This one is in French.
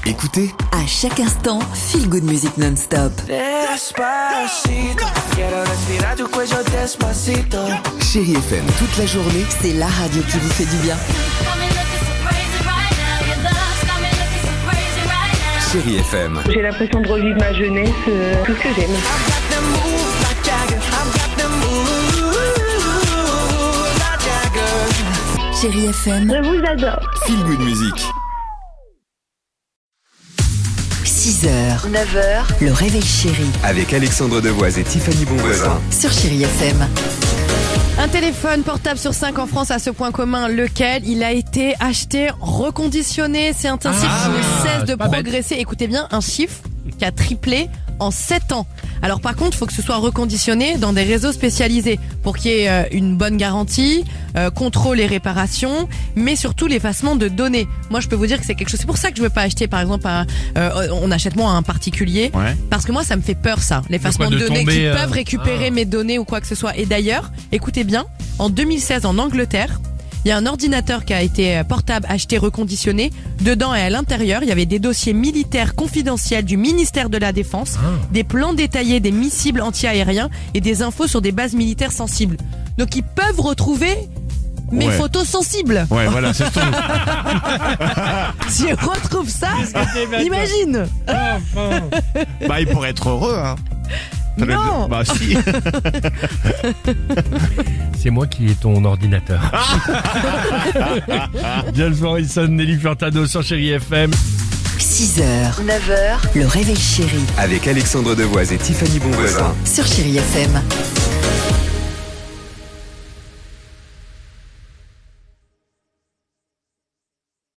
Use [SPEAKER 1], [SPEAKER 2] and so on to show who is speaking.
[SPEAKER 1] Écoutez,
[SPEAKER 2] À chaque instant, feel good music non-stop.
[SPEAKER 3] Despacito, quiero respirar tu cuello despacito.
[SPEAKER 1] Chérie FM toute la journée.
[SPEAKER 2] C'est la radio qui vous fait du bien.
[SPEAKER 1] Chérie FM.
[SPEAKER 4] J'ai l'impression de revivre ma jeunesse, tout ce que j'aime.
[SPEAKER 3] Got them moves like Jagger. I've got them moves like Jagger.
[SPEAKER 2] Chérie FM,
[SPEAKER 4] Je vous adore.
[SPEAKER 1] Feel Good Music.
[SPEAKER 2] 6h, 9h, le réveil chéri
[SPEAKER 1] Avec Alexandre Devoise et Tiffany Bonvoisin.
[SPEAKER 2] sur Chérie FM.
[SPEAKER 5] Un téléphone portable sur 5 en France a ce point commun, lequel il a été acheté reconditionné. C'est un chiffre qui ne cesse de progresser. Écoutez bien, un chiffre qui a triplé en 7 ans. Alors par contre, il faut que ce soit reconditionné dans des réseaux spécialisés pour qu'il y ait une bonne garantie, contrôle et réparation, mais surtout l'effacement de données. Moi, je peux vous dire que c'est quelque chose. C'est pour ça que je veux pas acheter, par exemple, on achète moins à un particulier, parce que moi, ça me fait peur, ça, l'effacement de données qui peuvent récupérer mes données ou quoi que ce soit. Et d'ailleurs, écoutez bien, en 2016, en Angleterre, il y a un ordinateur qui a été portable acheté reconditionné. Dedans et à l'intérieur, il y avait des dossiers militaires confidentiels du ministère de la Défense, des plans détaillés des missiles anti-aériens et des infos sur des bases militaires sensibles. Donc ils peuvent retrouver mes photos sensibles.
[SPEAKER 6] Ouais, voilà, c'est tout.
[SPEAKER 5] Si je retrouve ça, imagine.
[SPEAKER 6] Bah, il pourrait être heureux, hein.
[SPEAKER 5] Non.
[SPEAKER 6] Bah, si.
[SPEAKER 7] C'est moi qui ai ton ordinateur. James Morrison, Nelly Furtado sur Chérie FM.
[SPEAKER 2] 6h, 9h, le réveil chéri
[SPEAKER 1] Avec Alexandre Devoise et Tiffany Bonvoisin.
[SPEAKER 2] sur Chérie FM.